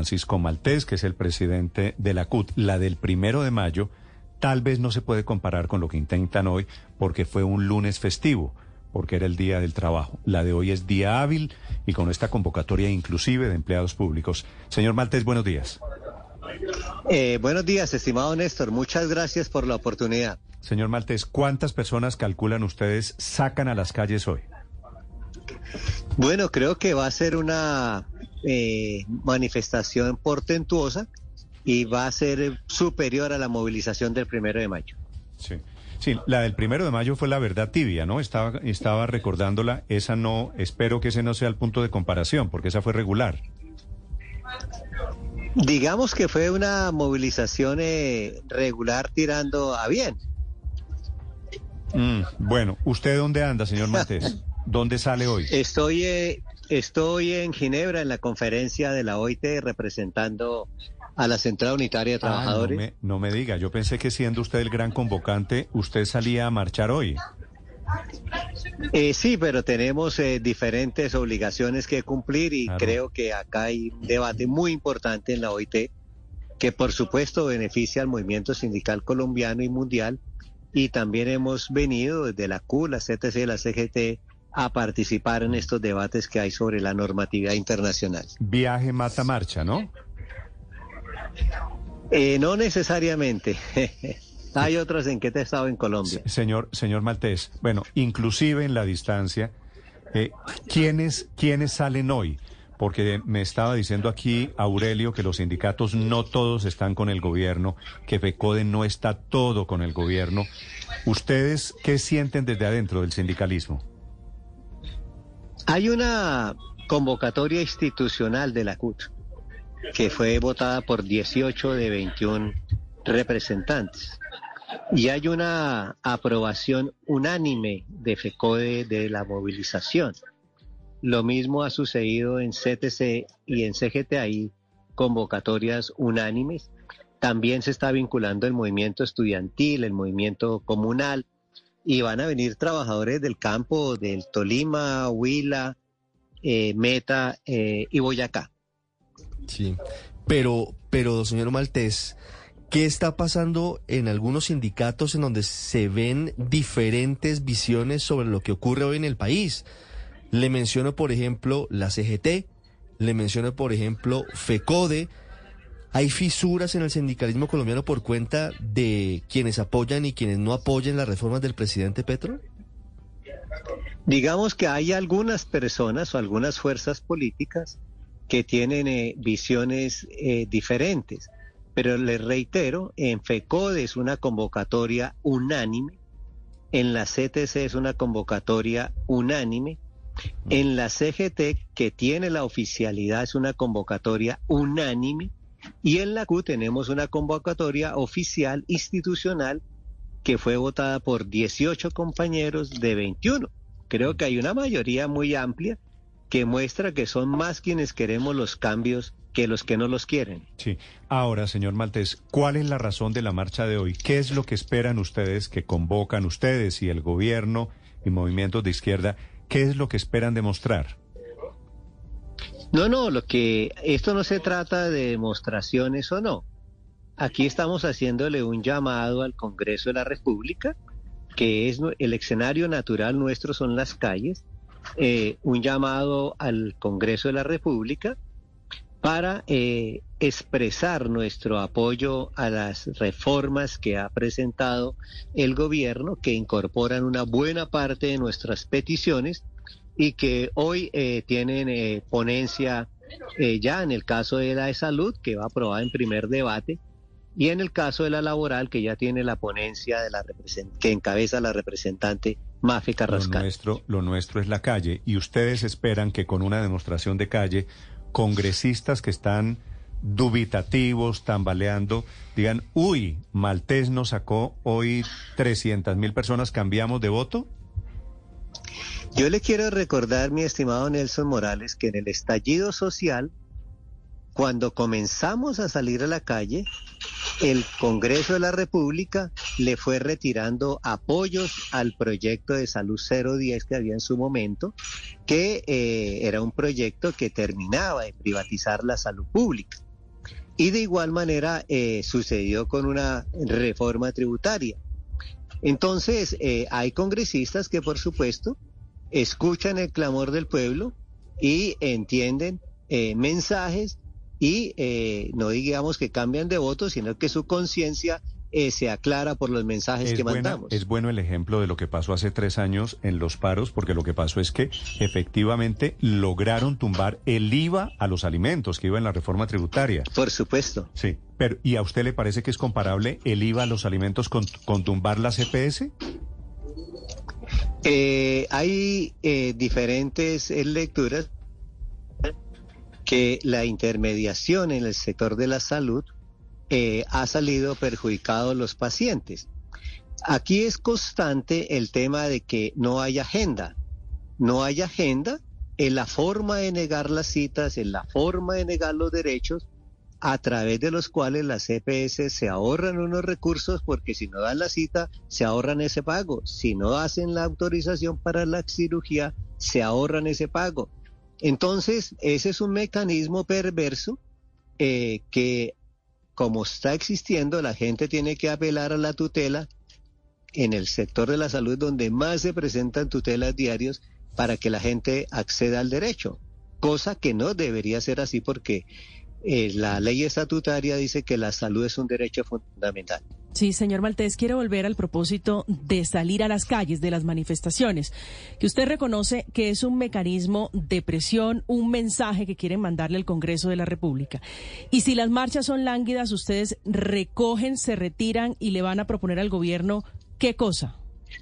Francisco Maltés, que es el presidente de la CUT. La del 1 de mayo tal vez no se puede comparar con lo que intentan hoy porque fue un lunes festivo, porque era el día del trabajo. La de hoy es día hábil y con esta convocatoria inclusive de empleados públicos. Señor Maltés, buenos días. Buenos días, estimado Néstor. Muchas gracias por la oportunidad. Señor Maltés, ¿cuántas personas calculan ustedes sacan a las calles hoy? Bueno, creo que va a ser una manifestación portentuosa y va a ser superior a la movilización del 1 de mayo. Sí. Sí, la del 1 de mayo fue la verdad tibia, ¿no? Estaba recordándola, esa no, espero que ese no sea el punto de comparación, porque esa fue regular. Digamos que fue una movilización regular tirando a bien. Bueno, ¿usted dónde anda, señor Maltés? ¿Dónde sale hoy? Estoy en Ginebra en la conferencia de la OIT representando a la Central Unitaria de Trabajadores. No me diga, yo pensé que siendo usted el gran convocante, usted salía a marchar hoy. Sí, pero tenemos diferentes obligaciones que cumplir y creo que acá hay un debate muy importante en la OIT que por supuesto beneficia al movimiento sindical colombiano y mundial, y también hemos venido desde la CUT, la CTC y la CGT a participar en estos debates que hay sobre la normatividad internacional. Viaje mata marcha, ¿no? No necesariamente. Hay otros en que he estado en Colombia. Señor Maltés, bueno, inclusive en la distancia, ¿quiénes salen hoy? Porque me estaba diciendo aquí Aurelio que los sindicatos no todos están con el gobierno, que FECODE no está todo con el gobierno. ¿Ustedes qué sienten desde adentro del sindicalismo? Hay una convocatoria institucional de la CUT que fue votada por 18 de 21 representantes. Y hay una aprobación unánime de FECODE de la movilización. Lo mismo ha sucedido en CTC y en CGT, hay convocatorias unánimes. También se está vinculando el movimiento estudiantil, el movimiento comunal, y van a venir trabajadores del campo, del Tolima, Huila, Meta y Boyacá. Sí, pero señor Maltés, ¿qué está pasando en algunos sindicatos en donde se ven diferentes visiones sobre lo que ocurre hoy en el país? Le menciono, por ejemplo, la CGT, le menciono, por ejemplo, FECODE. ¿Hay fisuras en el sindicalismo colombiano por cuenta de quienes apoyan y quienes no apoyan las reformas del presidente Petro? Digamos que hay algunas personas o algunas fuerzas políticas que tienen visiones diferentes. Pero les reitero, en FECODE es una convocatoria unánime, en la CTC es una convocatoria unánime, en la CGT, que tiene la oficialidad, es una convocatoria unánime, y en la CUT tenemos una convocatoria oficial institucional que fue votada por 18 compañeros de 21. Creo que hay una mayoría muy amplia que muestra que son más quienes queremos los cambios que los que no los quieren. Sí. Ahora, señor Maltés, ¿cuál es la razón de la marcha de hoy? ¿Qué es lo que esperan ustedes, que convocan ustedes y el gobierno y movimientos de izquierda? ¿Qué es lo que esperan demostrar? No, esto no se trata de demostraciones o no. Aquí estamos haciéndole un llamado al Congreso de la República, que es el escenario natural nuestro, son las calles, un llamado al Congreso de la República para expresar nuestro apoyo a las reformas que ha presentado el gobierno, que incorporan una buena parte de nuestras peticiones y que hoy tienen ponencia ya en el caso de la de salud, que va aprobada en primer debate, y en el caso de la laboral, que ya tiene la ponencia de que encabeza la representante Mafe Carrascal. Lo nuestro es la calle, y ustedes esperan que con una demostración de calle, congresistas que están dubitativos, tambaleando, digan, uy, Maltés nos sacó hoy 300.000 personas, ¿cambiamos de voto? Yo le quiero recordar, mi estimado Nelson Morales, que en el estallido social, cuando comenzamos a salir a la calle, el Congreso de la República le fue retirando apoyos al proyecto de Salud 010 que había en su momento, que era un proyecto que terminaba de privatizar la salud pública. Y de igual manera sucedió con una reforma tributaria. Entonces, hay congresistas que, por supuesto, escuchan el clamor del pueblo y entienden mensajes y no digamos que cambian de voto, sino que su conciencia se aclara por los mensajes que mandamos. Es bueno el ejemplo de lo que pasó hace 3 años en los paros, porque lo que pasó es que efectivamente lograron tumbar el IVA a los alimentos que iba en la reforma tributaria. Por supuesto. Sí, pero ¿y a usted le parece que es comparable el IVA a los alimentos con tumbar la CPS? Hay diferentes lecturas que la intermediación en el sector de la salud ha salido perjudicado a los pacientes. Aquí es constante el tema de que no hay agenda. No hay agenda en la forma de negar las citas, en la forma de negar los derechos, a través de los cuales las EPS se ahorran unos recursos, porque si no dan la cita, se ahorran ese pago. Si no hacen la autorización para la cirugía, se ahorran ese pago. Entonces, ese es un mecanismo perverso que, como está existiendo, la gente tiene que apelar a la tutela en el sector de la salud, donde más se presentan tutelas diarios, para que la gente acceda al derecho, cosa que no debería ser así, porque la ley estatutaria dice que la salud es un derecho fundamental. Sí, señor Maltés, quiero volver al propósito de salir a las calles, de las manifestaciones, que usted reconoce que es un mecanismo de presión, un mensaje que quieren mandarle al Congreso de la República. Y si las marchas son lánguidas, ustedes recogen, se retiran y le van a proponer al gobierno, ¿qué cosa?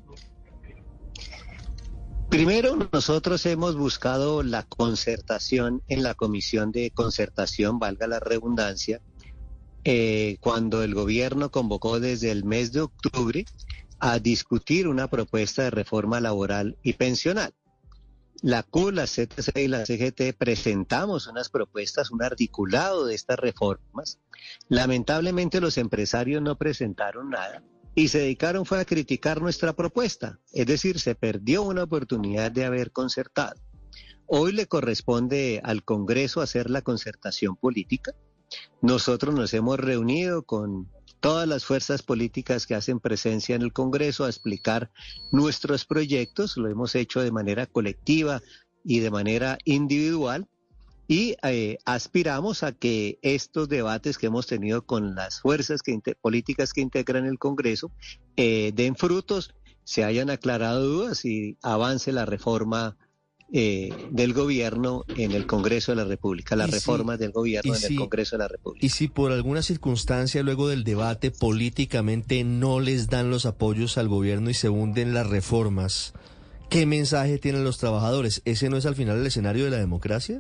Primero, nosotros hemos buscado la concertación en la Comisión de Concertación, valga la redundancia, cuando el gobierno convocó desde el mes de octubre a discutir una propuesta de reforma laboral y pensional. La CUT, la CTC y la CGT presentamos unas propuestas, un articulado de estas reformas. Lamentablemente los empresarios no presentaron nada y se dedicaron fue a criticar nuestra propuesta, es decir, se perdió una oportunidad de haber concertado. Hoy le corresponde al Congreso hacer la concertación política. Nosotros nos hemos reunido con todas las fuerzas políticas que hacen presencia en el Congreso a explicar nuestros proyectos. Lo hemos hecho de manera colectiva y de manera individual y aspiramos a que estos debates que hemos tenido con las fuerzas políticas que integran el Congreso den frutos, se hayan aclarado dudas y avance la reforma del gobierno en el Congreso de la República, las reformas del gobierno en el Congreso de la República. Y si por alguna circunstancia luego del debate políticamente no les dan los apoyos al gobierno y se hunden las reformas, ¿qué mensaje tienen los trabajadores? ¿Ese no es al final el escenario de la democracia?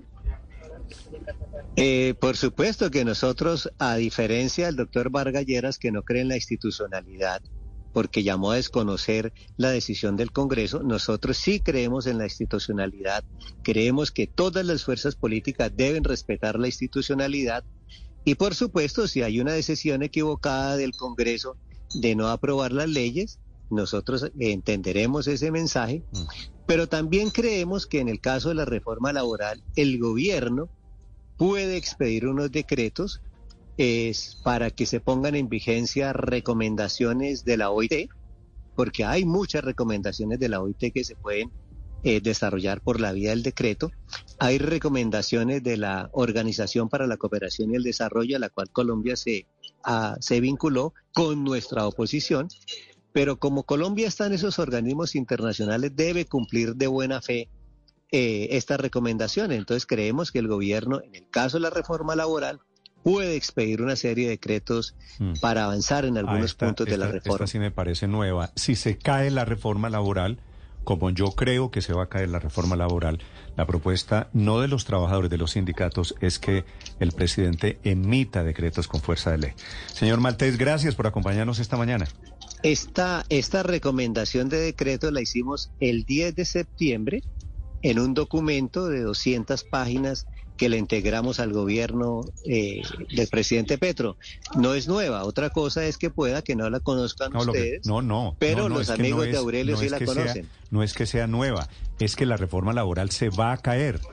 Por supuesto que nosotros, a diferencia del doctor Vargas Lleras, que no cree en la institucionalidad, porque llamó a desconocer la decisión del Congreso, nosotros sí creemos en la institucionalidad, creemos que todas las fuerzas políticas deben respetar la institucionalidad y por supuesto si hay una decisión equivocada del Congreso de no aprobar las leyes, nosotros entenderemos ese mensaje, pero también creemos que en el caso de la reforma laboral, el gobierno puede expedir unos decretos para que se pongan en vigencia recomendaciones de la OIT, porque hay muchas recomendaciones de la OIT que se pueden desarrollar por la vía del decreto. Hay recomendaciones de la Organización para la Cooperación y el Desarrollo, a la cual Colombia se vinculó con nuestra oposición, pero como Colombia está en esos organismos internacionales, debe cumplir de buena fe estas recomendaciones. Entonces creemos que el gobierno, en el caso de la reforma laboral, puede expedir una serie de decretos para avanzar en algunos puntos de la reforma. Esta sí me parece nueva. Si se cae la reforma laboral, como yo creo que se va a caer la reforma laboral, la propuesta no de los trabajadores, de los sindicatos, es que el presidente emita decretos con fuerza de ley. Señor Maltés, gracias por acompañarnos esta mañana. Esta recomendación de decreto la hicimos el 10 de septiembre en un documento de 200 páginas que le integramos al gobierno del presidente Petro. No es nueva, otra cosa es que pueda que no la conozcan ustedes, pero los amigos de Aurelio sí la conocen. No es que sea nueva, es que la reforma laboral se va a caer.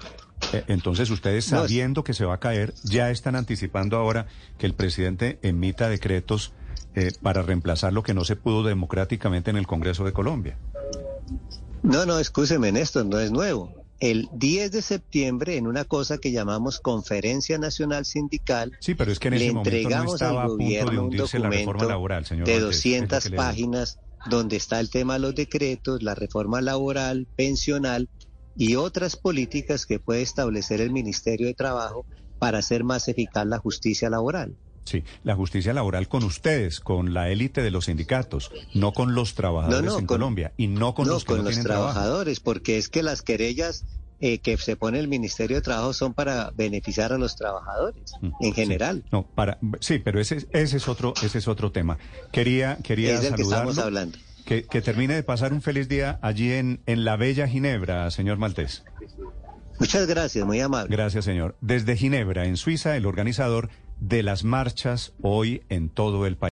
Entonces ustedes, sabiendo que se va a caer, ya están anticipando ahora que el presidente emita decretos para reemplazar lo que no se pudo democráticamente en el Congreso de Colombia. No, excúseme, Néstor, no es nuevo. El 10 de septiembre, en una cosa que llamamos Conferencia Nacional Sindical, sí, pero es que en ese momento no estaba al punto de hundirse la reforma laboral, señor de Valdés, 200 páginas, donde está el tema de los decretos, la reforma laboral, pensional y otras políticas que puede establecer el Ministerio de Trabajo para hacer más eficaz la justicia laboral. Sí, la justicia laboral con ustedes, con la élite de los sindicatos, no con los trabajadores en Colombia y no con los que no tienen trabajo. Con los trabajadores, porque es que las querellas que se pone el Ministerio de Trabajo son para beneficiar a los trabajadores en general. Sí, pero ese es otro tema. Quería es del saludarlo. Que estamos hablando. Que termine de pasar un feliz día allí en la bella Ginebra, señor Maltés. Muchas gracias, muy amable. Gracias, señor. Desde Ginebra, en Suiza, el organizador de las marchas hoy en todo el país.